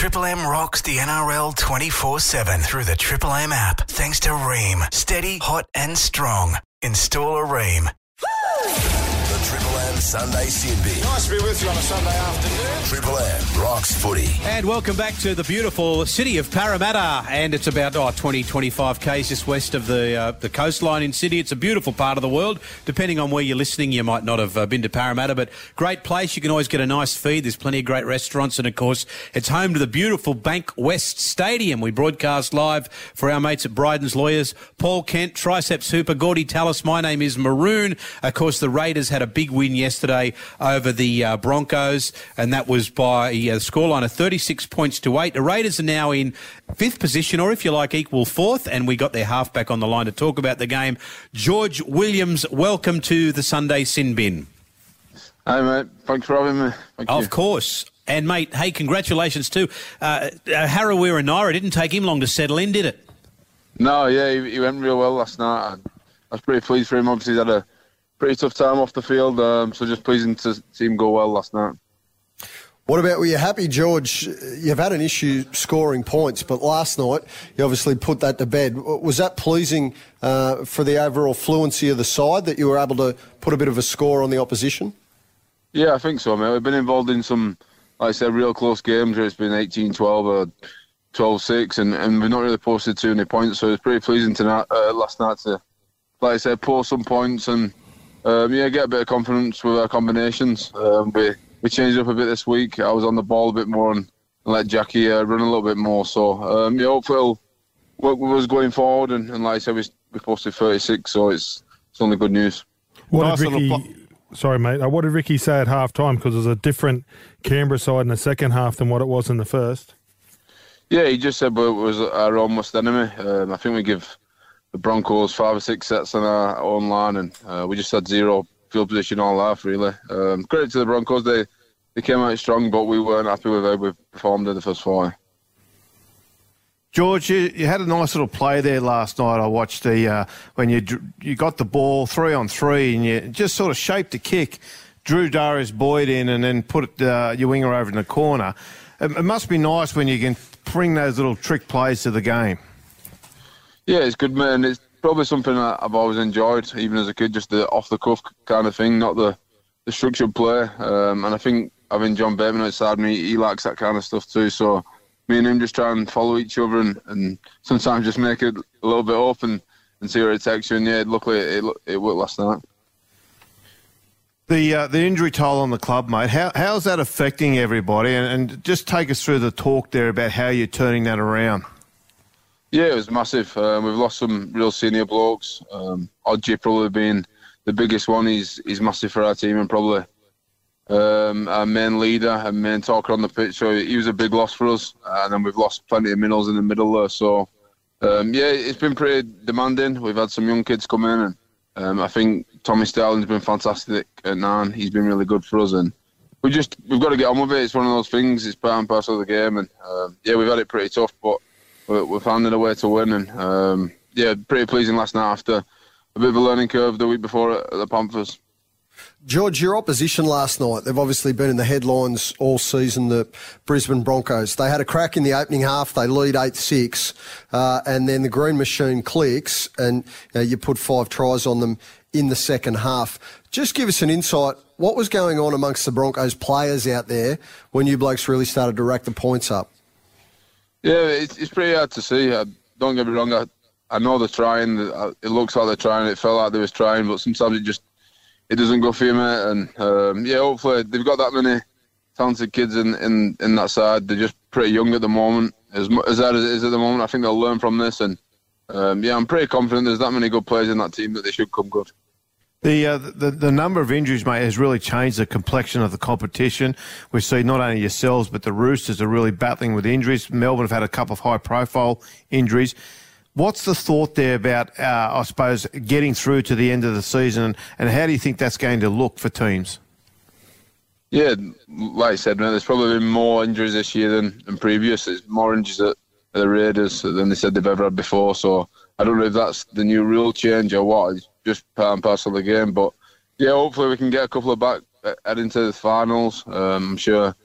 Triple M rocks the NRL 24/7 through the Triple M app. Thanks to Ream. Steady, hot and strong. Install a Ream. The Triple M Sunday Sin Bin. Nice to be with you on a Sunday afternoon. Triple M rocks footy. And welcome back to the beautiful city of Parramatta. And it's about 20-25 k's just west of the coastline in Sydney. It's a beautiful part of the world. Depending on where you're listening, you might not have been to Parramatta, but great place. You can always get a nice feed. There's plenty of great restaurants. And, of course, it's home to the beautiful Bank West Stadium. We broadcast live for our mates at Bryden's Lawyers. Paul Kent, Triceps Hooper, Gordy Tallis. My name is Maroon. Of course, the Raiders had a big win yesterday over the Broncos, and that was by a scoreline of 36 points to 8. The Raiders are now in fifth position, or if you like, equal fourth, and we got their halfback on the line to talk about the game. George Williams, welcome to the Sunday Sin Bin. Hey, mate. Thanks for having me. Thank you. Of course. And, mate, hey, congratulations too. Harawira Naira, didn't take him long to settle in, did it? No, yeah, he went real well last night. I was pretty pleased for him. Obviously, he's had a pretty tough time off the field, so just pleasing to see him go well last night. What about, were you happy, George? You've had an issue scoring points, but last night you obviously put that to bed. Was that pleasing for the overall fluency of the side, that you were able to put a bit of a score on the opposition? Yeah, I think so, mate. We've been involved in some, like I said, real close games where it's been 18-12 or 12-6, and we've not really posted too many points, so it's pretty pleasing last night to, like I said, post some points and get a bit of confidence with our combinations. We changed up a bit this week. I was on the ball a bit more and let Jackie run a little bit more. So, hopefully what was going forward. And like I said, we posted 36, so it's only good news. Sorry, mate. What did Ricky say at half-time? Because there's a different Canberra side in the second half than what it was in the first. Yeah, he just said it was our own worst enemy. I think we give the Broncos 5 or 6 sets on our own line, and we just had zero field position all half, really. Credit to the Broncos, they came out strong, but we weren't happy with how we performed in the first 4. George, you had a nice little play there last night. I watched when you got the ball 3-on-3 and you just sort of shaped the kick, drew Darius Boyd in and then put your winger over in the corner. It must be nice when you can bring those little trick plays to the game. Yeah, it's good, man. It's probably something that I've always enjoyed, even as a kid, just the off-the-cuff kind of thing, not the structured play. And I think having John Bateman outside me, he likes that kind of stuff too. So me and him just try and follow each other and sometimes just make it a little bit open and see where it takes you. And yeah, luckily it worked last night. The injury toll on the club, mate, how's that affecting everybody? And just take us through the talk there about how you're turning that around. Yeah, it was massive. We've lost some real senior blokes. Odgie probably being the biggest one. He's massive for our team and probably our main leader and main talker on the pitch. So he was a big loss for us. And then we've lost plenty of middles in the middle there. So, it's been pretty demanding. We've had some young kids come in. And I think Tommy Starling's been fantastic at 9. He's been really good for us. And we've got to get on with it. It's one of those things. It's part and parcel of the game. And, we've had it pretty tough, but we're finding a way to win, and pretty pleasing last night after a bit of a learning curve the week before at the Panthers. George, your opposition last night, they've obviously been in the headlines all season, the Brisbane Broncos. They had a crack in the opening half, they lead 8-6, and then the green machine clicks, and you put 5 tries on them in the second half. Just give us an insight, what was going on amongst the Broncos players out there when you blokes really started to rack the points up? Yeah, it's pretty hard to see. Don't get me wrong, I know they're trying. It looks like they're trying. It felt like they was trying, but sometimes it doesn't go for you, mate. And hopefully they've got that many talented kids in that side. They're just pretty young at the moment. As hard as it is at the moment, I think they'll learn from this. And I'm pretty confident there's that many good players in that team that they should come good. The number of injuries, mate, has really changed the complexion of the competition. We see not only yourselves, but the Roosters are really battling with injuries. Melbourne have had a couple of high-profile injuries. What's the thought there about, I suppose, getting through to the end of the season, and how do you think that's going to look for teams? Yeah, like I said, man, there's probably been more injuries this year than previous. There's more injuries at the Raiders than they said they've ever had before. So I don't know if that's the new rule change or what. It's just part and parcel of the game. But yeah, hopefully we can get a couple of back heading to the finals. I'm sure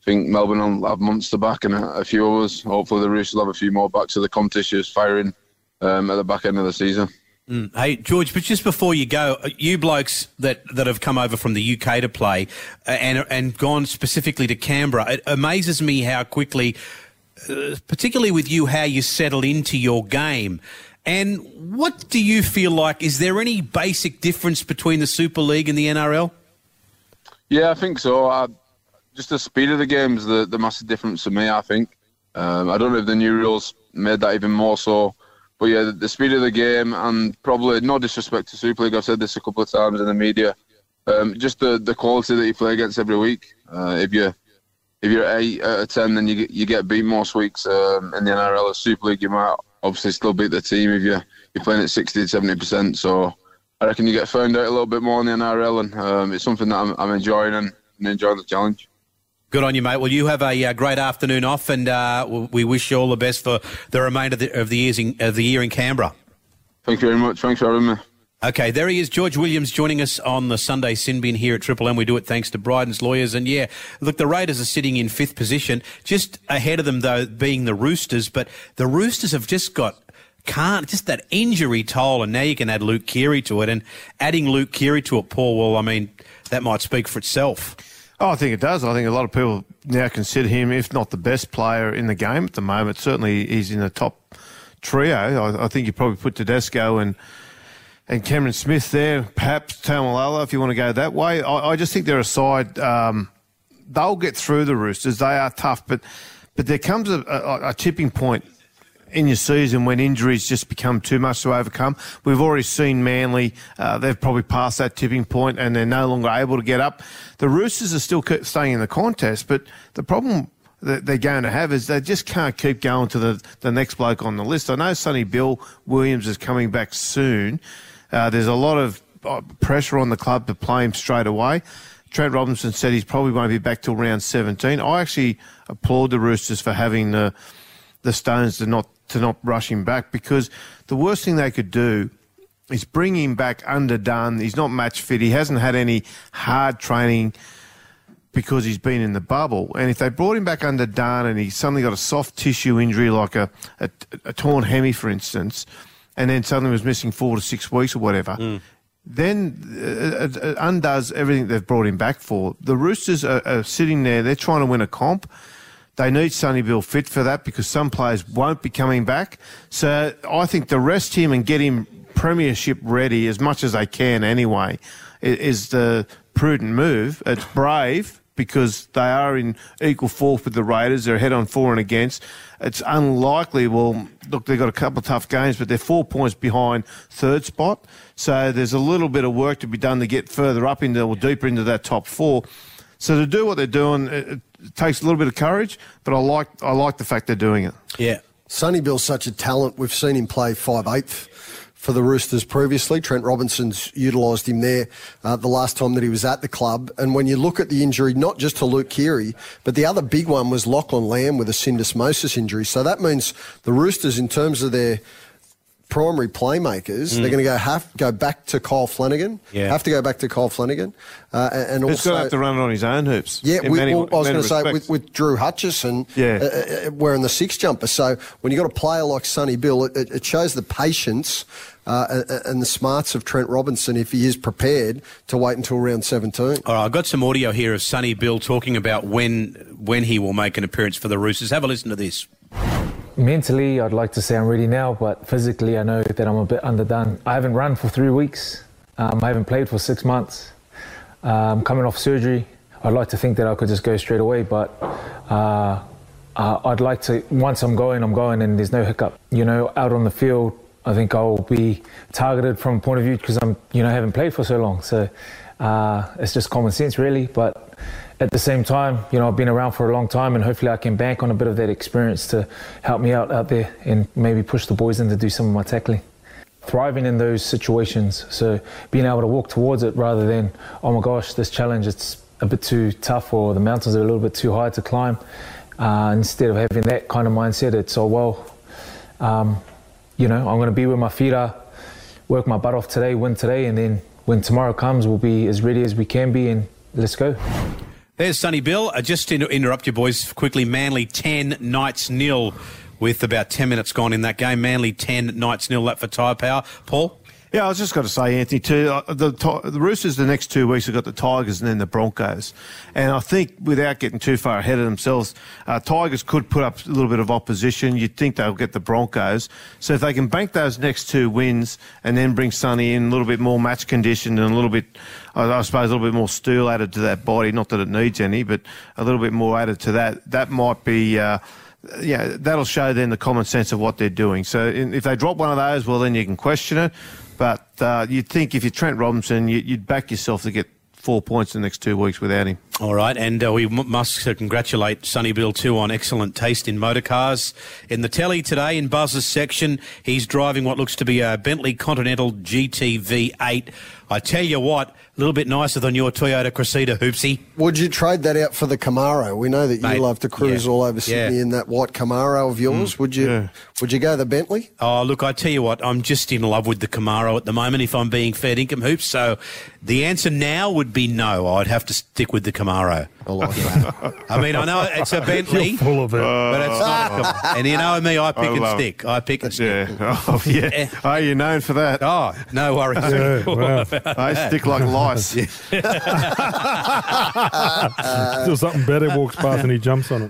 think Melbourne will have Munster back and a few others. Hopefully the Roosters will have a few more back, so the competition is firing at the back end of the season. Hey, George, but just before you go, you blokes that have come over from the UK to play and gone specifically to Canberra, it amazes me how quickly, particularly with you, how you settle into your game. And what do you feel like? Is there any basic difference between the Super League and the NRL? Yeah, I think so. Just the speed of the game is the massive difference for me, I think. I don't know if the new rules made that even more so. But yeah, the speed of the game, and probably, no disrespect to Super League, I've said this a couple of times in the media, just the quality that you play against every week. If you're 8 out of 10, then you get beat most weeks. In the NRL or Super League, you might obviously still beat the team if you're playing at 60 to 70%. So I reckon you get found out a little bit more in the NRL, and it's something that I'm enjoying and enjoying the challenge. Good on you, mate. Well, you have a great afternoon off, and we wish you all the best for the remainder of the year in Canberra. Thank you very much. Thanks for having me. Okay, there he is, George Williams, joining us on the Sunday Sin Bin here at Triple M. We do it thanks to Bryden's Lawyers. And yeah, look, the Raiders are sitting in 5th position, just ahead of them, though, being the Roosters. But the Roosters have just got that injury toll, and now you can add Luke Keary to it. And adding Luke Keary to it, Paul, well, I mean, that might speak for itself. Oh, I think it does. I think a lot of people now consider him, if not the best player in the game at the moment. Certainly he's in the top trio. I think you probably put Tedesco and Cameron Smith there, perhaps Taumalolo, if you want to go that way. I just think they're a side, they'll get through the Roosters. They are tough, but there comes a tipping point in your season when injuries just become too much to overcome. We've already seen Manly, they've probably passed that tipping point and they're no longer able to get up. The Roosters are still staying in the contest, but the problem that they're going to have is they just can't keep going to the next bloke on the list. I know Sonny Bill Williams is coming back soon. There's a lot of pressure on the club to play him straight away. Trent Robinson said he's probably won't be back till round 17. I actually applaud the Roosters for having the stones to not rush him back, because the worst thing they could do is bring him back underdone. He's not match fit. He hasn't had any hard training because he's been in the bubble. And if they brought him back underdone and he suddenly got a soft tissue injury like a torn hemi, for instance, and then suddenly was missing 4 to 6 weeks or whatever, then it undoes everything they've brought him back for. The Roosters are sitting there. They're trying to win a comp. They need Sonny Bill fit for that, because some players won't be coming back. So I think to rest him and get him premiership ready as much as they can anyway is the prudent move. It's brave because they are in equal fourth with the Raiders. They're ahead on for and against. It's unlikely. Well, look, they've got a couple of tough games, but they're 4 points behind third spot. So there's a little bit of work to be done to get further up into or deeper into that top 4. So to do what they're doing, it takes a little bit of courage, but I like the fact they're doing it. Yeah. Sonny Bill's such a talent. We've seen him play 5/8 for the Roosters previously. Trent Robinson's utilised him there the last time that he was at the club. And when you look at the injury, not just to Luke Keary, but the other big one was Lachlan Lamb with a syndesmosis injury. So that means the Roosters, in terms of their primary playmakers, they're going to go back to Kyle Flanagan. Yeah. Have to go back to Kyle Flanagan. And He's also going to have to run it on his own hoops. Yeah, I was going to say with Drew Hutchison wearing the 6 jumper. So when you've got a player like Sonny Bill, it shows the patience and the smarts of Trent Robinson if he is prepared to wait until round 17. All right, I've got some audio here of Sonny Bill talking about when he will make an appearance for the Roosters. Have a listen to this. Mentally, I'd like to say I'm ready now, but physically I know that I'm a bit underdone. I haven't run for 3 weeks. I haven't played for 6 months. Coming off surgery, I'd like to think that I could just go straight away, but I'd like to, once I'm going and there's no hiccup. You know, out on the field, I think I'll be targeted from a point of view because I haven't played for so long. So it's just common sense, really, but at the same time, I've been around for a long time, and hopefully I can bank on a bit of that experience to help me out there and maybe push the boys in to do some of my tackling. Thriving in those situations, so being able to walk towards it rather than, oh my gosh, this challenge, it's a bit too tough or the mountains are a little bit too high to climb. Instead of having that kind of mindset, it's, I'm going to be where my feet are, work my butt off today, win today, and then when tomorrow comes, we'll be as ready as we can be, and let's go. There's Sonny Bill. Just to interrupt you boys quickly, Manly 10, Knights 0 with about 10 minutes gone in that game. Manly 10, Knights 0, that for Tyre Power. Paul? Yeah, I was just going to say, Anthony, too, the Roosters the next 2 weeks have got the Tigers and then the Broncos. And I think without getting too far ahead of themselves, Tigers could put up a little bit of opposition. You'd think they'll get the Broncos. So if they can bank those next 2 wins and then bring Sonny in a little bit more match conditioned and a little bit, I suppose, a little bit more steel added to that body, not that it needs any, but a little bit more added to that might be... that'll show then the common sense of what they're doing. So if they drop one of those, well, then you can question it. But you'd think if you're Trent Robinson, you'd back yourself to get 4 points in the next 2 weeks without him. All right, and we must congratulate Sonny Bill too on excellent taste in motor cars. In the telly today, in Buzz's section, he's driving what looks to be a Bentley Continental GT V8. I tell you what, a little bit nicer than your Toyota Cressida, Hoopsy. Would you trade that out for the Camaro? We know that you love to cruise all over Sydney in that white Camaro of yours. Would you go the Bentley? Oh, look, I tell you what, I'm just in love with the Camaro at the moment, if I'm being fair income, Hoops. So the answer now would be no. I'd have to stick with the Camaro. I like that. I mean, I know it's a Bentley. You're full of it. But it's not. And you know me, I pick and stick. I pick and stick. Yeah. Oh, yeah. Oh, you're known for that. Oh, no worries. Yeah, wow. I stick like lice. Still something better walks past and he jumps on it.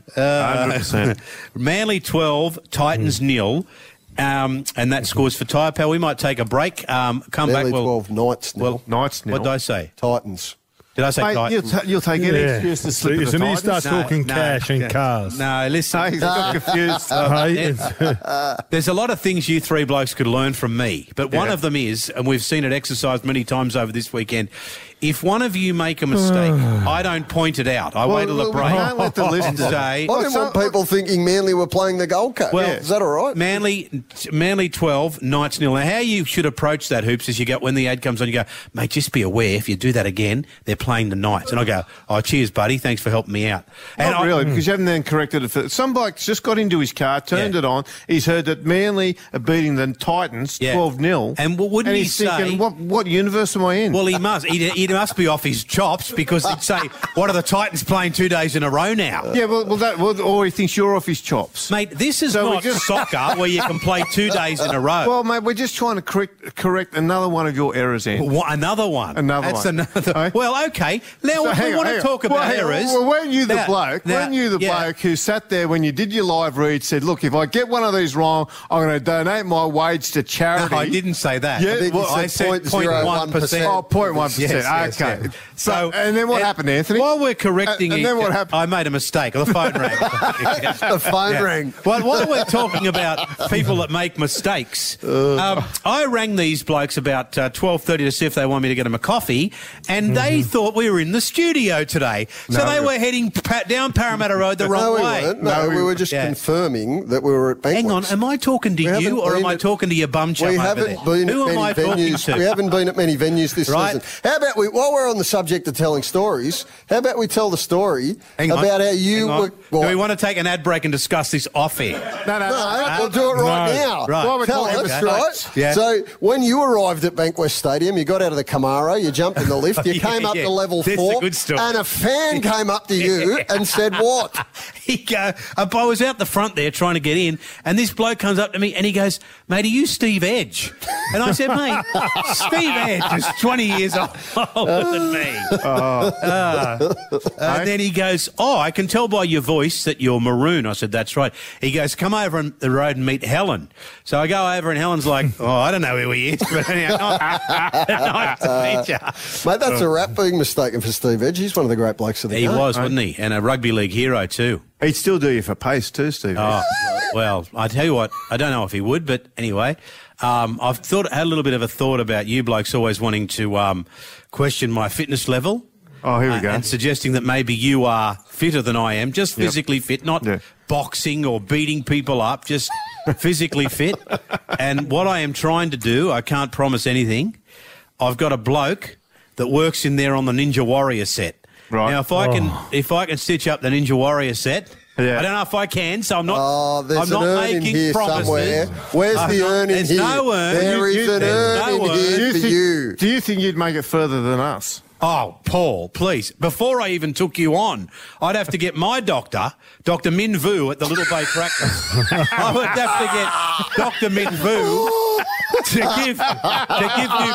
100%. Manly 12, Titans 0. And that scores for Tyre Power. We might take a break. Come Manly back. 12, Knights 0. Knights 0. What did I say? Titans. Did I say Mate, Titans? you'll take any excuse to slip As soon as you the start Titans. talking cash and cars. No, listen. He got confused. There's a lot of things you three blokes could learn from me, but one of them is, and we've seen it exercised many times over this weekend, if one of you make a mistake, I don't point it out. I wait till the break. Don't let the listeners say... I didn't want people thinking Manly were playing the Gold Coast. Well, is that all right? Manly 12, Knights 0. Now, how you should approach that, Hoops, is you go, when the ad comes on, you go, mate, just be aware, if you do that again, they're playing the Knights. And I go, oh, cheers, buddy, thanks for helping me out. And Not really, because you haven't then corrected it. Some bloke just got into his car, turned it on. He's heard that Manly are beating the Titans 12-0. And wouldn't he's he say... thinking, what universe am I in? Well, he must. He must be off his chops because he'd say, what are the Titans playing 2 days in a row now? Yeah, or he thinks you're off his chops. Mate, this is not soccer where you can play 2 days in a row. Well, mate, we're just trying to correct another one of your errors, Andy. Another one? That's another. Well, okay. Now, if we want to talk about errors... Well, weren't you the bloke who sat there when you did your live read, said, look, if I get one of these wrong, I'm going to donate my wage to charity? No, I didn't say that. Yeah, I said 0.1%. Oh, 0.1%. Yes, okay. Yes. So, and then what happened, Anthony? While we're correcting and then what happened? I made a mistake. The phone rang. The phone rang. Well, while we're talking about people that make mistakes, I rang these blokes about 12:30 to see if they want me to get them a coffee, and they thought we were in the studio today. So they were heading down Parramatta Road the wrong way. Weren't. No, we were just confirming that we were at Bankwest. Hang on, am I talking to you or am I talking to your bum chum over there? Who am I talking to? We haven't been at many venues this season. How about while we're on the subject of telling stories, how about we tell the story about how you were... Do we want to take an ad break and discuss this off air? No, we'll do it right now. Right. Tell us, right? Yeah. So when you arrived at Bankwest Stadium, you got out of the Camaro, you jumped in the lift, you came up to level 4, and a fan came up to you and said what? I was out the front there trying to get in, and this bloke comes up to me and he goes, mate, are you Steve Edge? And I said, mate, Steve Edge is 20 years older than me. And then he goes, oh, I can tell by your voice that you're maroon. I said, that's right. He goes, come over on the road and meet Helen. So I go over and Helen's like, oh, I don't know who he is, but anyhow, nice to meet you. Mate, that's a rap being mistaken for Steve Edge. He's one of the great blokes of the game. He was, wasn't he? And a rugby league hero too. He'd still do you for pace too, Steve. Oh, well, I tell you what, I don't know if he would, but anyway, I've had a little bit of a thought about you blokes always wanting to question my fitness level. Oh, here we go. And suggesting that maybe you are fitter than I am, just physically fit, not boxing or beating people up, just physically fit. And what I am trying to do, I can't promise anything. I've got a bloke that works in there on the Ninja Warrior set. Right. Now, if I can stitch up the Ninja Warrior set, Yeah. I don't know if I can, so I'm not. Oh, there's I'm not an urn in making here promises. somewhere. Where's the urn in There's here? no urn. There is an There's urn no in urn. here for you. Do you think you'd make it further than us? Oh, Paul, please. Before I even took you on, I'd have to get my doctor, Dr. Min Vu at the Little Bay practice. I would have to get Dr. Min Vu to give you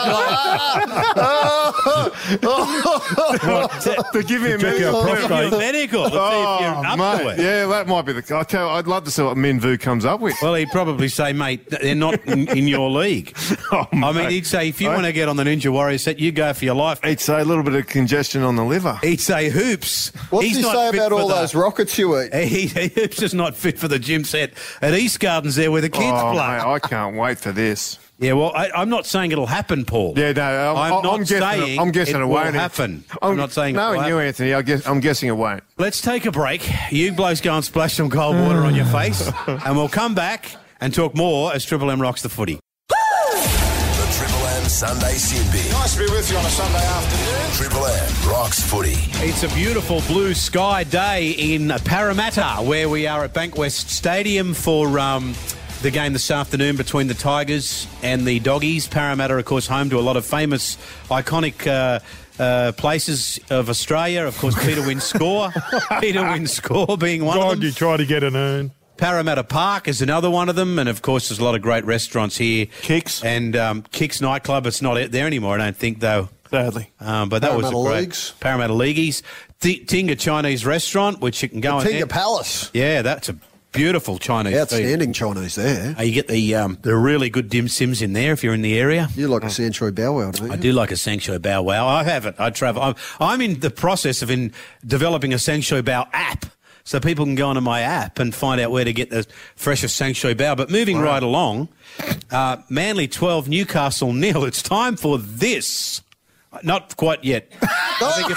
To give him Check out prostate. medical to see if you're up to it. Yeah, that might be the. I'd love to see what Min Vu comes up with. Well, he'd probably say, mate, they're not in your league. Oh, I mean, mate. he'd say, if you want to get on the Ninja Warrior set, you go for your life. He'd say a little bit of congestion on the liver. He'd say, Hoops. What's he's he not say fit about for all the- those rockets you eat? Hoops is not fit for the gym set at East Gardens there where the kids Oh, play. mate, I can't wait for this. Yeah, well, I'm not saying it'll happen, Paul. Yeah, no, I'm guessing. I'm guessing it will won't happen. I'm not saying it will knowing you, happen. Anthony. I'm guessing it won't. Let's take a break. You blokes go and splash some cold water on your face, and we'll come back and talk more as Triple M rocks the footy. The Triple M Sunday Sin Bin. Nice to be with you on a Sunday afternoon. Triple M rocks footy. It's a beautiful blue sky day in Parramatta, where we are at Bankwest Stadium for the game this afternoon between the Tigers and the Doggies. Parramatta, of course, home to a lot of famous, iconic places of Australia. Of course, Peter Wynn Score. Peter Wynn Score being one of God, them. you try to get an urn. Parramatta Park is another one of them, and of course there's a lot of great restaurants here. Kicks. And Kicks nightclub, it's not there anymore, I don't think, though. Sadly. But that was a Parramatta great Leagues. Parramatta Leagues. Tinga Chinese restaurant, which you can go in Tinga there. Palace. Yeah, that's a beautiful Chinese food. Outstanding Chinese there. You get the really good dim sims in there if you're in the area. You like a Sanchoy Bow Wow, don't you? I do like a Sangshui Bao Wow. I have it. I travel. I'm in the process of developing a Sangshui Bao app, so people can go onto my app and find out where to get the freshest Sangshui Bao. But moving right along, Manly 12, Newcastle 0. It's time for this. Not quite yet. I think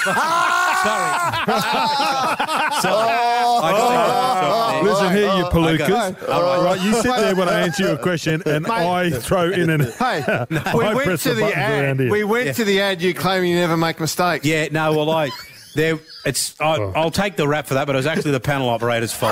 Sorry. Listen here, you palookas. Okay. All right. Right, you sit there when I answer your question, and I throw in an. Hey, we I went press to the the buttons around ad. here. We went to the ad. You claiming you never make mistakes. Yeah, no, well, I'll take the rap for that, but it was actually the panel operator's fault.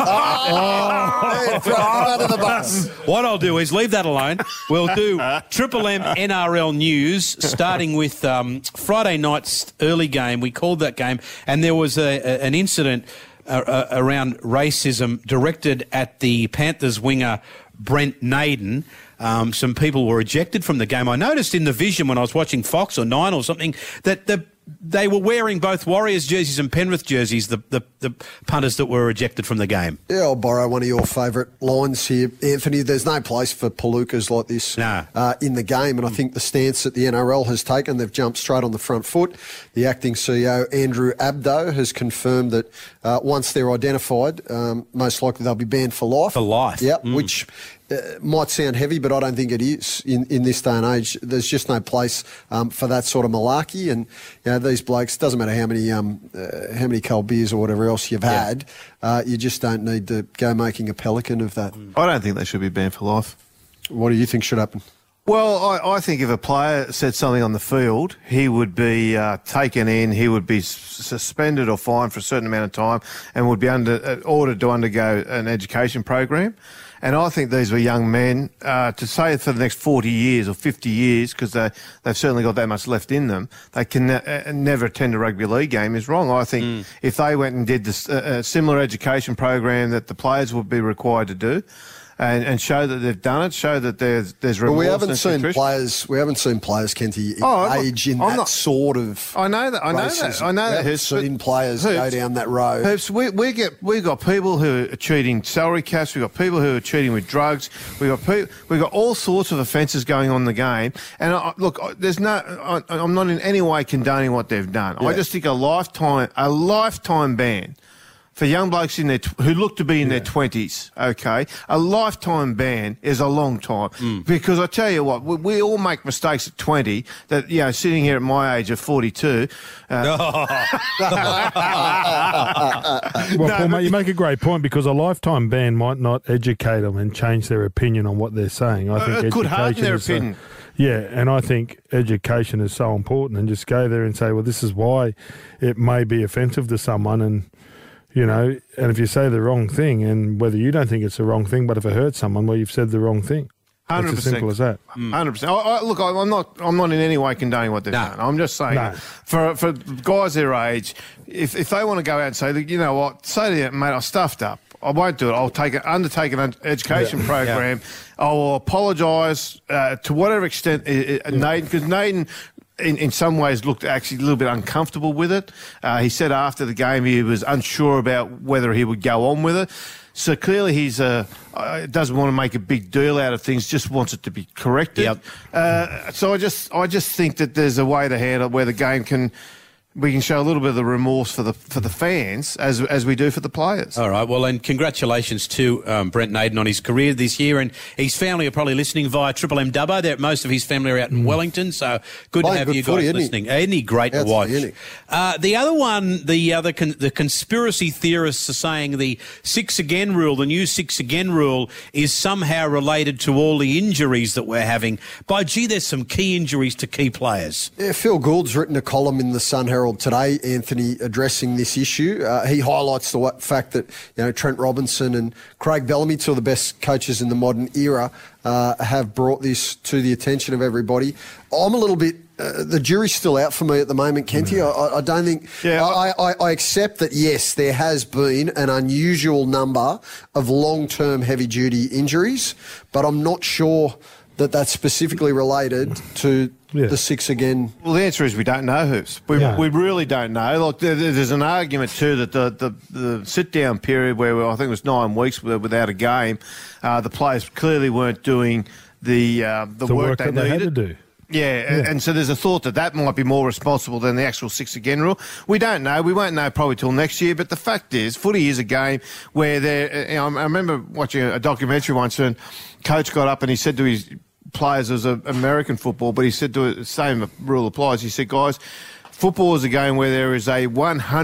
Under the bus. What I'll do is leave that alone. We'll do Triple M NRL news, starting with Friday night's early game. We called that game, and there was an incident around racism directed at the Panthers winger Brent Naden. Some people were ejected from the game. I noticed in the vision when I was watching Fox or Nine or something that they were wearing both Warriors jerseys and Penrith jerseys, the punters that were ejected from the game. Yeah, I'll borrow one of your favourite lines here, Anthony. There's no place for palookas like this in the game, and I think the stance that the NRL has taken, they've jumped straight on the front foot. The acting CEO, Andrew Abdo, has confirmed that once they're identified, most likely they'll be banned for life. For life. Yep, which might sound heavy, but I don't think it is in this day and age. There's just no place for that sort of malarkey. And these blokes, doesn't matter how many cold beers or whatever else you've had, you just don't need to go making a pelican of that. I don't think they should be banned for life. What do you think should happen? Well, I think if a player said something on the field, he would be taken in, he would be suspended or fined for a certain amount of time, and would be ordered to undergo an education program. And I think these were young men, to say for the next 40 years or 50 years, because they've certainly got that much left in them, they can never attend a rugby league game is wrong. I think if they went and did this similar education program that the players would be required to do, and show that they've done it, show that there's remorse. Well, we haven't and seen contrition. players. We haven't seen players, Kenty, engage in that sort of. I know that. racism. I know We that. haven't seen players go down that road. Hoops, we've got people who are cheating salary caps. We've got people who are cheating with drugs. We've got all sorts of offences going on in the game. And look, I'm not in any way condoning what they've done. Yeah. I just think a lifetime ban for young blokes in who look to be in their 20s, okay, a lifetime ban is a long time. Because I tell you what, we all make mistakes at 20 that, sitting here at my age of 42. Well, Paul, mate, you make a great point because a lifetime ban might not educate them and change their opinion on what they're saying. I think it could harden their education opinion. Yeah, and I think education is so important, and just go there and say, well, this is why it may be offensive to someone, and You know, and if you say the wrong thing, and whether you don't think it's the wrong thing, but if it hurts someone, well, you've said the wrong thing. 100%. It's as simple as that. 100%. Look, I'm not in any way condoning what they've done. I'm just saying, for guys their age, if they want to go out and say, you know what, say to them, mate, I stuffed up. I won't do it. I'll undertake an education program. I will apologise to whatever extent Naden, because Naden in some ways looked actually a little bit uncomfortable with it. He said after the game he was unsure about whether he would go on with it. So clearly he's doesn't want to make a big deal out of things, just wants it to be corrected. So I just think that there's a way to handle it where the game we can show a little bit of the remorse for the fans as we do for the players. All right. Well, and congratulations to Brent Naden on his career this year, and his family are probably listening via Triple M Dubbo. Most of his family are out in Wellington, so good to have you guys listening. Isn't he great to watch? The other one, the conspiracy theorists are saying the 6 again rule, the new 6 again rule, is somehow related to all the injuries that we're having. By gee, there's some key injuries to key players. Yeah, Phil Gould's written a column in the Sun Herald today, Anthony, addressing this issue. He highlights the fact that Trent Robinson and Craig Bellamy, two of the best coaches in the modern era, have brought this to the attention of everybody. I'm a little bit. The jury's still out for me at the moment, Kenty. I don't think. Yeah. I accept that, yes, there has been an unusual number of long-term heavy-duty injuries, but I'm not sure that that's specifically related to the 6 again. Well, the answer is we don't know, Hoops. We really don't know. Like there's an argument too that the sit-down period where I think it was 9 weeks without a game, the players clearly weren't doing the work they needed. Had to do. Yeah, and so there's a thought that might be more responsible than the actual 6 again rule. We don't know. We won't know probably till next year. But the fact is, footy is a game where I remember watching a documentary once, and coach got up and he said to his players, as American football, but he said to the same rule applies. He said, guys, football is a game where there is a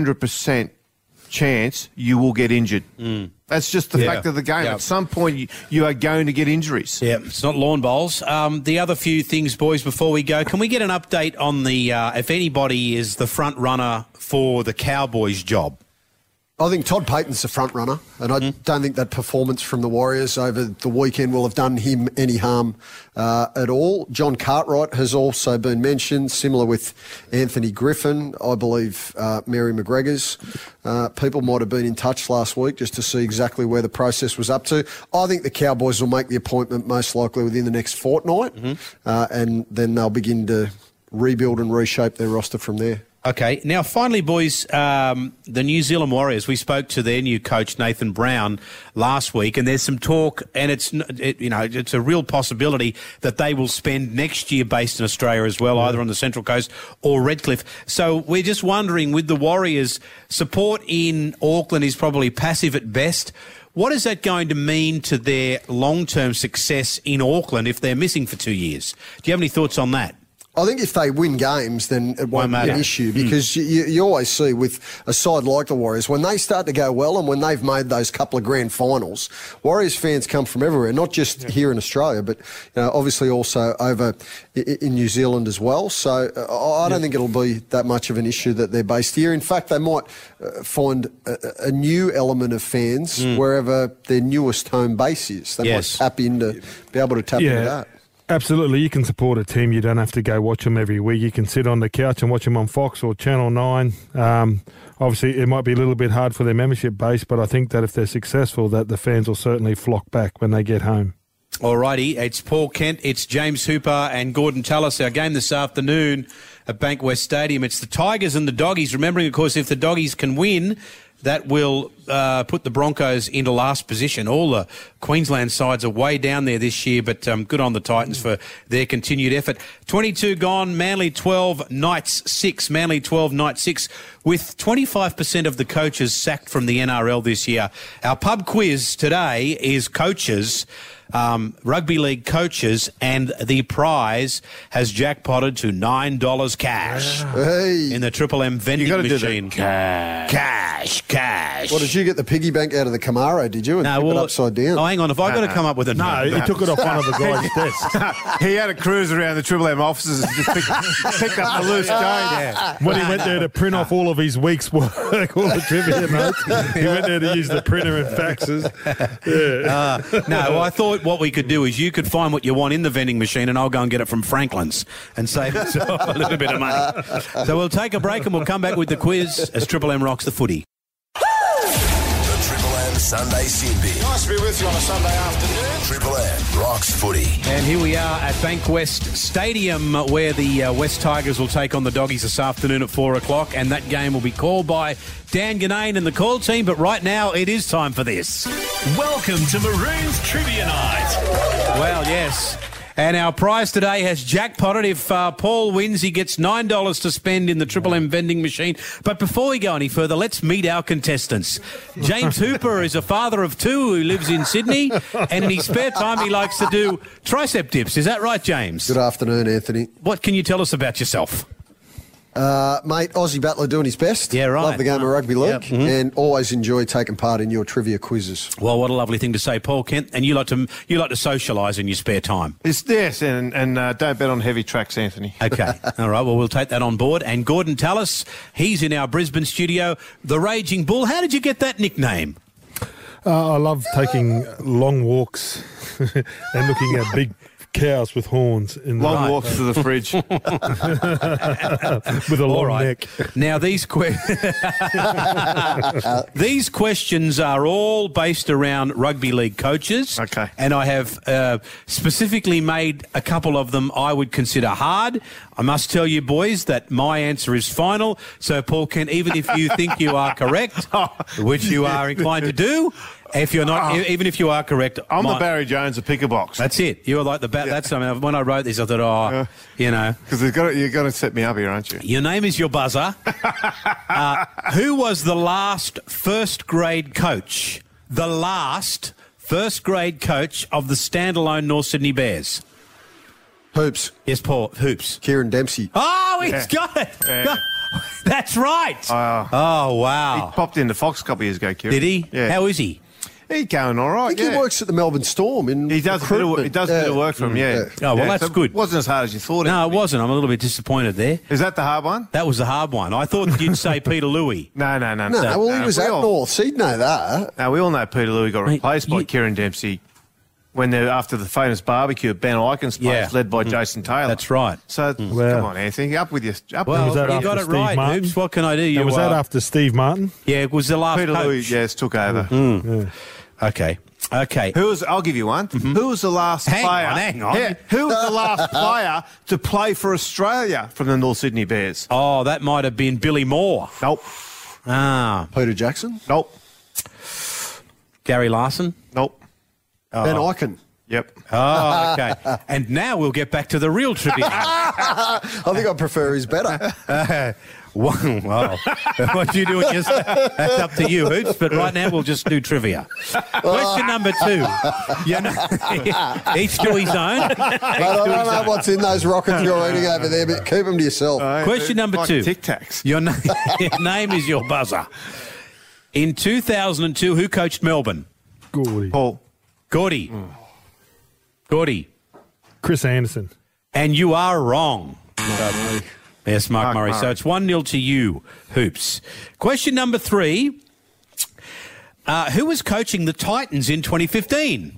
100% chance you will get injured. That's just the fact of the game. At some point, you are going to get injuries. Yeah, it's not lawn bowls. The other few things, boys, before we go, can we get an update on the if anybody is the front runner for the Cowboys job? I think Todd Payten's the front runner, and I don't think that performance from the Warriors over the weekend will have done him any harm at all. John Cartwright has also been mentioned, similar with Anthony Griffin. I believe Mary McGregor's people might have been in touch last week just to see exactly where the process was up to. I think the Cowboys will make the appointment most likely within the next fortnight, and then they'll begin to rebuild and reshape their roster from there. Okay. Now, finally, boys, the New Zealand Warriors, we spoke to their new coach, Nathan Brown, last week, and there's some talk, and it's a real possibility that they will spend next year based in Australia as well, either on the Central Coast or Redcliffe. So we're just wondering, with the Warriors, support in Auckland is probably passive at best. What is that going to mean to their long-term success in Auckland if they're missing for 2 years? Do you have any thoughts on that? I think if they win games, then it won't be an issue, because you always see with a side like the Warriors, when they start to go well and when they've made those couple of grand finals, Warriors fans come from everywhere, not just here in Australia, but obviously also over in New Zealand as well. So I don't think it'll be that much of an issue that they're based here. In fact, they might find a new element of fans wherever their newest home base is. They might tap into, be able to tap into that. Absolutely. You can support a team. You don't have to go watch them every week. You can sit on the couch and watch them on Fox or Channel 9. Obviously, it might be a little bit hard for their membership base, but I think that if they're successful, that the fans will certainly flock back when they get home. All righty. It's Paul Kent, it's James Hooper and Gordon Tallis. Our game this afternoon at Bankwest Stadium. It's the Tigers and the Doggies. Remembering, of course, if the Doggies can win, that will put the Broncos into last position. All the Queensland sides are way down there this year, but good on the Titans for their continued effort. 22 gone, Manly 12, Knights 6. Manly 12, Knights 6, with 25% of the coaches sacked from the NRL this year. Our pub quiz today is coaches, rugby league coaches, and the prize has jackpotted to $9 cash in the Triple M vending machine. Cash. What did you get the piggy bank out of the Camaro, did you? And flip it upside down? Oh, hang on. Have I got to come up with a No, he took it off one of the guys' desks. He had a cruise around the Triple M offices and just picked up the loose change. When he went there to print off all of his week's work, all the trivia notes, he went there to use the printer and faxes. Yeah. No, I thought what we could do is you could find what you want in the vending machine and I'll go and get it from Franklin's and save yourself a little bit of money. So we'll take a break and we'll come back with the quiz as Triple M rocks the footy. The Triple M Sunday Sin Bin. Nice to be with you on a Sunday afternoon. Triple M rocks footy. And here we are at Bankwest Stadium where the West Tigers will take on the Doggies this afternoon at 4 o'clock, and that game will be called by Dan Ganane and the call team, but right now it is time for this. Welcome to Maroons Trivia Night. Well, yes. And our prize today has jackpotted. If Paul wins, he gets $9 to spend in the Triple M vending machine. But before we go any further, let's meet our contestants. James Hooper is a father of two who lives in Sydney, and in his spare time he likes to do tricep dips. Is that right, James? Good afternoon, Anthony. What can you tell us about yourself? Mate, Aussie battler doing his best. Yeah, right. Love the game of rugby league, Yep. Mm-hmm. and always enjoy taking part in your trivia quizzes. Well, what a lovely thing to say, Paul Kent. And you like to socialise in your spare time. Yes, and don't bet on heavy tracks, Anthony. Okay. All right. Well, we'll take that on board. And Gordon Tallis, he's in our Brisbane studio. The Raging Bull. How did you get that nickname? I love taking long walks and looking at big cows with horns. In Long walks to the fridge. with a long neck. Now, these questions are all based around rugby league coaches. Okay. And I have specifically made a couple of them I would consider hard. I must tell you, boys, that my answer is final. So, Paul Kent, even if you think you are correct, which you are inclined to do, if you're not, even if you are correct, I'm the Barry Jones of pick a box. That's it. You're like the That's something. When I wrote this, I thought, because you've got to set me up here, aren't you? Your name is your buzzer. Who was the last first grade coach? The last first grade coach of the standalone North Sydney Bears. Hoops. Yes, Paul. Hoops. Kieran Dempsey. Oh, he's got it. Yeah. That's right. Oh, wow. He popped into Fox a couple of years ago, Kieran. Did he? Yeah. How is he? He's going all right. I think he works at the Melbourne Storm. He does a bit of work for him, yeah. Oh, well, that's so good. It wasn't as hard as you thought. No, it wasn't. I'm a little bit disappointed there. Is that the hard one? That was the hard one. I thought you'd say Peter Louis. No. No, well, he was at North. So he'd know that. Now, we all know Peter Louis got replaced by you- Kieran Dempsey when they're after the famous barbecue at Ben Icon's place, led by Jason Taylor. That's right. So, come on, Anthony, up with you. Well, Was that you after got it Steve right, Martin? Hoops. What can I do? You Was that after Steve Martin? Yeah, it was the last Peter coach. Louis, yes, took over. Okay. I'll give you one. Who was the last Hang player? on. Yeah, who was the last player to play for Australia from the North Sydney Bears? Oh, that might have been Billy Moore. Nope. Peter Jackson. Nope. Gary Larson. Nope. Ben Icon. Yep. Oh, okay. And now we'll get back to the real trivia. I think I prefer his better. Well, what you do, that's up to you, Hoops. But right now we'll just do trivia. Question number 2. Each to his own. I don't know what's in those rockets you're eating over there, but keep them to yourself. Question number 2. Tic Tacs. Your name is your buzzer. In 2002, who coached Melbourne? Gordy. Paul. Gordy. Gordy. Chris Anderson. And you are wrong. Yes, Mark Murray. Murray. So it's 1-0 to you, Hoops. Question number 3. Who was coaching the Titans in 2015?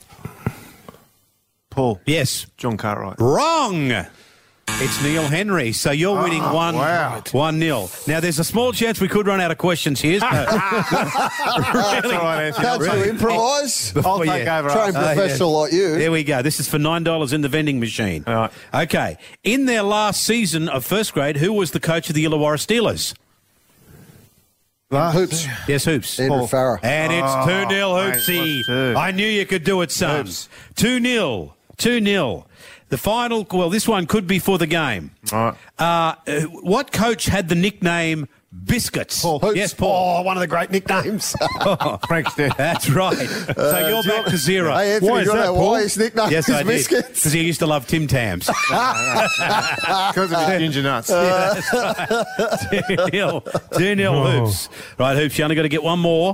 Paul. Yes. John Cartwright. Wrong. It's Neil Henry. So you're winning 1-0. Now, there's a small chance we could run out of questions here. So That's all right, Anthony. Can't you improvise? I'll take over. Trained professional like you. There we go. This is for $9 in the vending machine. All right. Okay. In their last season of first grade, who was the coach of the Illawarra Steelers? Hoops. Yes, Hoops. Andrew Farah. And it's 2-0, Hoopsy. what's two? I knew you could do it, son. 2-0. 2-0. The final, well, this one could be for the game. All right. What coach had the nickname Biscuits? Paul. Hoops. Yes, Paul. Oh, one of the great nicknames. Frank Stead. That's right. So you're back to 0. Hey, Anthony, Why is you that, know Paul? why his nickname Yes, is I did. Biscuits? Because he used to love Tim Tams. Because of his ginger nuts. 2-0 Hoops. Right, Hoops, you only got to get one more.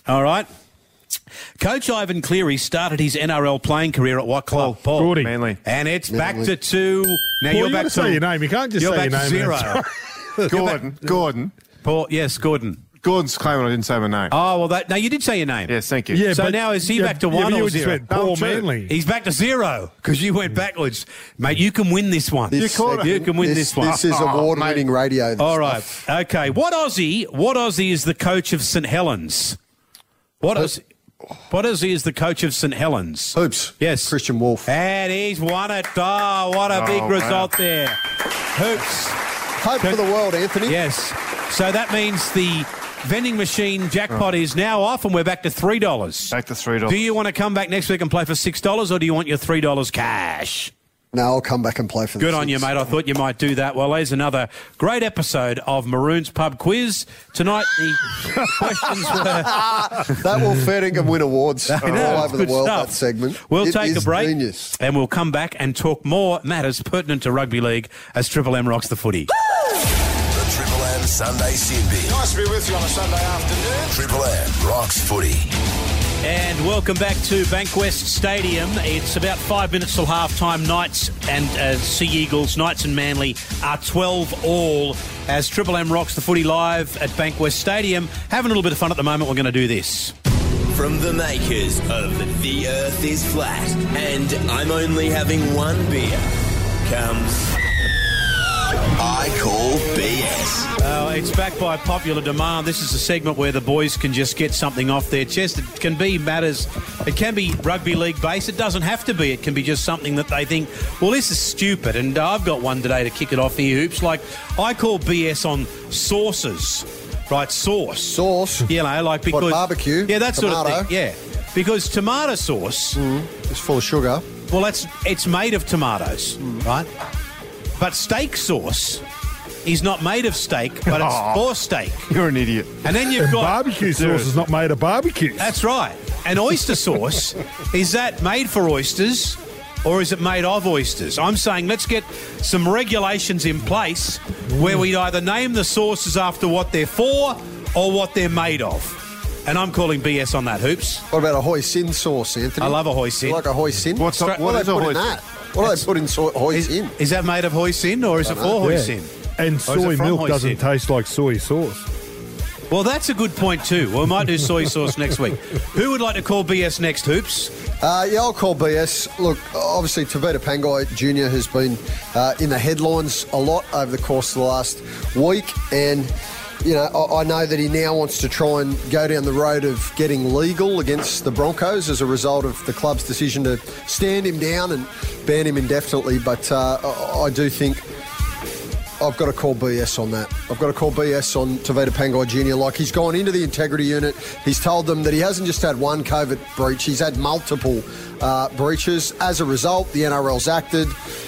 All right. Coach Ivan Cleary started his NRL playing career at what club, Paul? Gordy. Manly. And it's back to 2. Now Paul, you're you back gotta say your name. You can't just you're say back your to name. 0. Gordon. Paul, yes, Gordon. Gordon's claiming I didn't say my name. Oh, well, no, you did say your name. Yes, thank you. Yeah, So but- now is he back to 1 but you or just 0? went Paul true. Manly. He's back to 0 because you went backwards. Mate, you can win this one. This You segment- can win this one. This is award-winning radio. this All right. stuff. Okay. What Aussie is the coach of St Helens? What Aussie is the coach of St Helens? Hoops. Yes. Christian Wolf. And he's won it. Oh, what a big wow. result there. Hoops. Hope for the world, Anthony. Yes. So that means the vending machine jackpot is now off and we're back to $3. Back to $3. Do you want to come back next week and play for $6 or do you want your $3 cash? No, I'll come back and play for the Good on you, Six. mate. I thought you might do that. Well, there's another great episode of Maroons Pub Quiz. Tonight, the questions were... That will fair dinkum win awards all over the Good world, stuff. that segment. We'll It take a is break genius. and we'll come back and talk more matters pertinent to rugby league as Triple M rocks the footy. The Triple M Sunday Sin Bin. Nice to be with you on a Sunday afternoon. Triple M rocks footy. And welcome back to Bankwest Stadium. It's about 5 minutes till half-time. Knights and Sea Eagles, Knights and Manly are 12 all as Triple M rocks the footy live at Bankwest Stadium. Having a little bit of fun at the moment. We're going to do this. From the makers of The Earth is Flat and I'm only having one beer comes I Call BS. It's back by popular demand. This is a segment where the boys can just get something off their chest. It can be matters, it can be rugby league based. It doesn't have to be. It can be just something that they think, well, this is stupid. And I've got one today to kick it off here, Hoops. Like, I call BS on sauces. Right, sauce. You know, like because... What, barbecue? Yeah, that Tomato? sort of thing. Yeah. Because tomato sauce... It's full of sugar. Well, it's made of tomatoes, right? But steak sauce is not made of steak, but it's for steak. You're an idiot. And then you've got... Barbecue sauce is not made of barbecue. That's right. And oyster sauce, is that made for oysters or is it made of oysters? I'm saying let's get some regulations in place where we either name the sauces after what they're for or what they're made of. And I'm calling BS on that, Hoops. What about a hoisin sauce, Anthony? I love a hoisin. You like a hoisin? What do is they a put in hoisin? that? What do they put in hoisin? Is that made of hoisin or is it for hoisin? And Or is soy it from milk hoisin? doesn't taste like soy sauce. Well, that's a good point too. We might do soy sauce next week. Who would like to call BS next, Hoops? Yeah, I'll call BS. Look, obviously, Tavita Pangai Jr. has been in the headlines a lot over the course of the last week. And, you know, I know that he now wants to try and go down the road of getting legal against the Broncos as a result of the club's decision to stand him down and ban him indefinitely. But I do think I've got to call BS on that. I've got to call BS on Tavita Pangai Jr. Like, he's gone into the integrity unit. He's told them that he hasn't just had one COVID breach. He's had multiple breaches. As a result, the NRL's acted.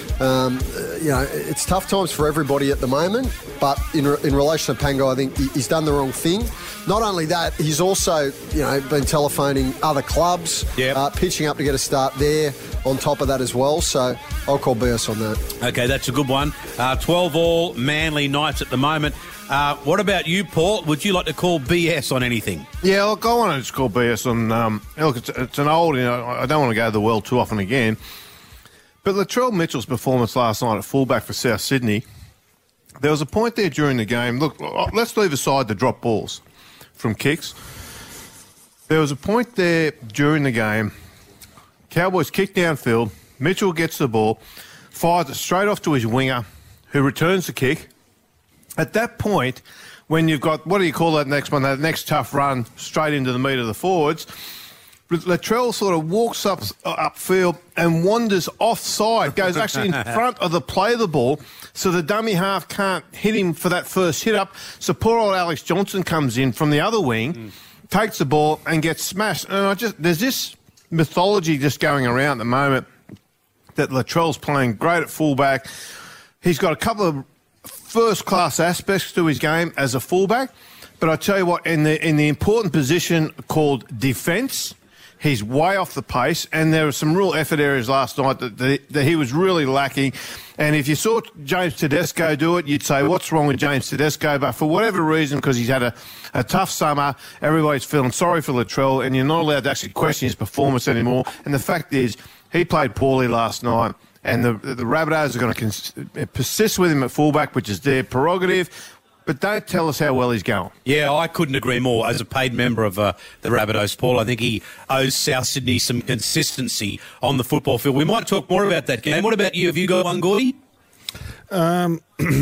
You know, it's tough times for everybody at the moment. But in relation to Pangai, I think he's done the wrong thing. Not only that, he's also, you know, been telephoning other clubs, pitching up to get a start there on top of that as well. So I'll call BS on that. Okay, that's a good one. 12 all Manly Knights at the moment. What about you, Paul? Would you like to call BS on anything? Yeah, look, I want to just call BS on... look, it's an old... You know, I don't want to go to the well too often again. But Latrell Mitchell's performance last night at fullback for South Sydney, there was a point there during the game. Look, let's leave aside the drop balls from kicks. There was a point there during the game. Cowboys kick downfield. Mitchell gets the ball, fires it straight off to his winger, who returns the kick. At that point, when you've got, what do you call that next one, that next tough run straight into the meat of the forwards, Latrell sort of walks upfield and wanders offside, goes actually in front of the play of the ball, so the dummy half can't hit him for that first hit up. So poor old Alex Johnson comes in from the other wing, takes the ball and gets smashed. And there's this mythology just going around at the moment that Latrell's playing great at fullback. He's got a couple of first-class aspects to his game as a fullback, but I tell you what, in the important position called defence, He's way off the pace, and there were some real effort areas last night that he was really lacking. And if you saw James Tedesco do it, you'd say, what's wrong with James Tedesco? But for whatever reason, because he's had a tough summer, everybody's feeling sorry for Latrell, and you're not allowed to actually question his performance anymore. And the fact is, he played poorly last night, and the Rabbitohs are going to persist with him at fullback, which is their prerogative. But don't tell us how well he's going. Yeah, I couldn't agree more. As a paid member of the Rabbitohs, Paul, I think he owes South Sydney some consistency on the football field. We might talk more about that game. What about you? Have you got one, Gordy? Yeah,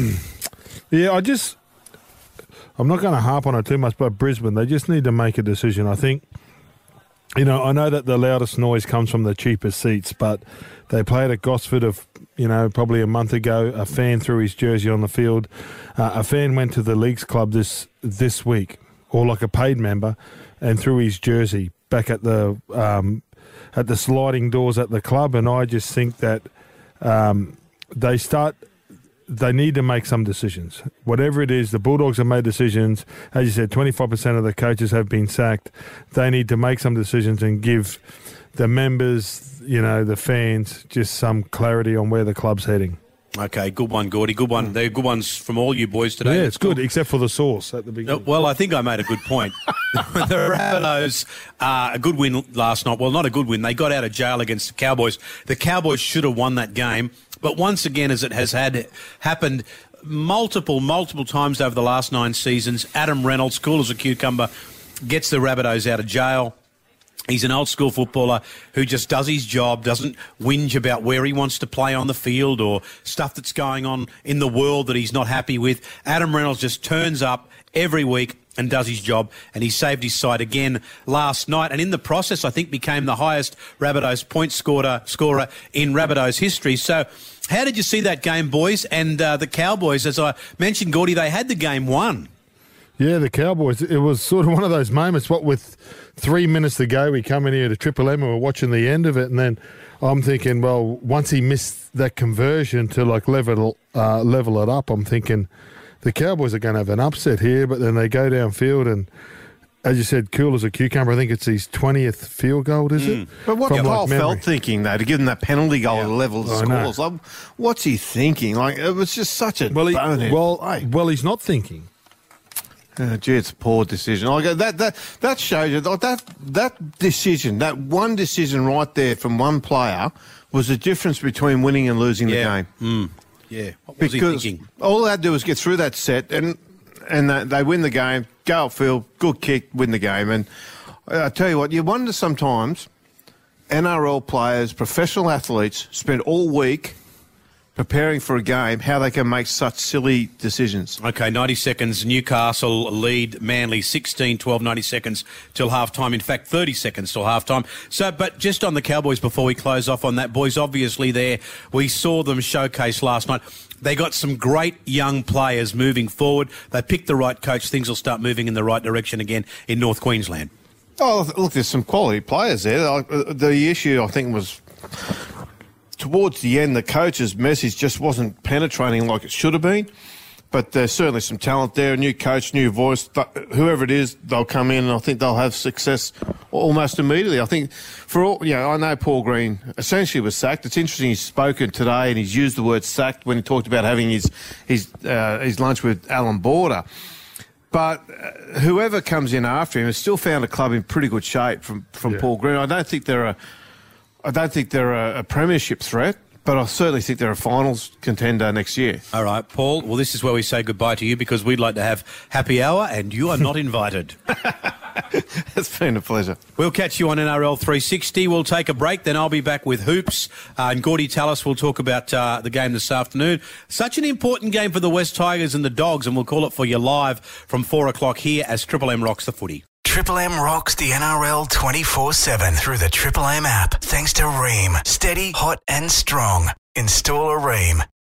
I'm not going to harp on it too much, but Brisbane, they just need to make a decision. I think, I know that the loudest noise comes from the cheapest seats, but they played at Gosford probably a month ago. A fan threw his jersey on the field. A fan went to the Leagues Club this week, or like a paid member, and threw his jersey back at the sliding doors at the club. And I just think that they need to make some decisions. Whatever it is, the Bulldogs have made decisions. As you said, 25% of the coaches have been sacked. They need to make some decisions and give the members, the fans, just some clarity on where the club's heading. Okay, good one, Gordy. Good one. They're good ones from all you boys today. Yeah, it's good, except for the sauce at the beginning. Well, I think I made a good point. The Rabbitohs, a good win last night. Well, not a good win. They got out of jail against the Cowboys. The Cowboys should have won that game. But once again, as it has happened multiple times over the last 9 seasons, Adam Reynolds, cool as a cucumber, gets the Rabbitohs out of jail. He's an old-school footballer who just does his job, doesn't whinge about where he wants to play on the field or stuff that's going on in the world that he's not happy with. Adam Reynolds just turns up every week and does his job, and he saved his side again last night, and in the process, I think, became the highest Rabbitohs point scorer in Rabbitohs history. So how did you see that game, boys? And the Cowboys, as I mentioned, Gordy, they had the game won. Yeah, the Cowboys, it was sort of one of those moments, with 3 minutes to go, we come in here to Triple M and we're watching the end of it, and then I'm thinking, well, once he missed that conversion to level it up, I'm thinking the Cowboys are going to have an upset here, but then they go downfield and, as you said, cool as a cucumber. I think it's his 20th field goal, is it? But what Kyle felt thinking, though, to give them that penalty goal to level the scores? Like, what's he thinking? Like, it was just such a bonehead play. Well, he's not thinking. Gee, it's a poor decision. That shows you that decision, that one decision right there from one player was the difference between winning and losing the game. Yeah, what was he thinking? All they had to do was get through that set, and they win the game, go upfield, good kick, win the game. And I tell you what, you wonder sometimes NRL players, professional athletes, spend all week preparing for a game, how they can make such silly decisions. Okay, 90 seconds. Newcastle lead Manly 16-12, 90 seconds till half-time. In fact, 30 seconds till half-time. So, but just on the Cowboys before we close off on that, boys, obviously there, we saw them showcase last night. They got some great young players moving forward. They picked the right coach. Things will start moving in the right direction again in North Queensland. Oh, look, there's some quality players there. The issue, I think, was towards the end, the coach's message just wasn't penetrating like it should have been. But there's certainly some talent there, a new coach, new voice. Whoever it is, they'll come in and I think they'll have success almost immediately. I think for all, I know Paul Green essentially was sacked. It's interesting he's spoken today and he's used the word sacked when he talked about having his lunch with Alan Border. But whoever comes in after him has still found a club in pretty good shape from Paul Green. I don't think they're a premiership threat, but I certainly think they're a finals contender next year. All right, Paul. Well, this is where we say goodbye to you because we'd like to have happy hour and you are not invited. It's been a pleasure. We'll catch you on NRL 360. We'll take a break, then I'll be back with Hoops. And Gordy Tallis will talk about the game this afternoon. Such an important game for the West Tigers and the Dogs, and we'll call it for you live from 4 o'clock here as Triple M rocks the footy. Triple M rocks the NRL 24/7 through the Triple M app. Thanks to Ream. Steady, hot and strong. Install a Ream.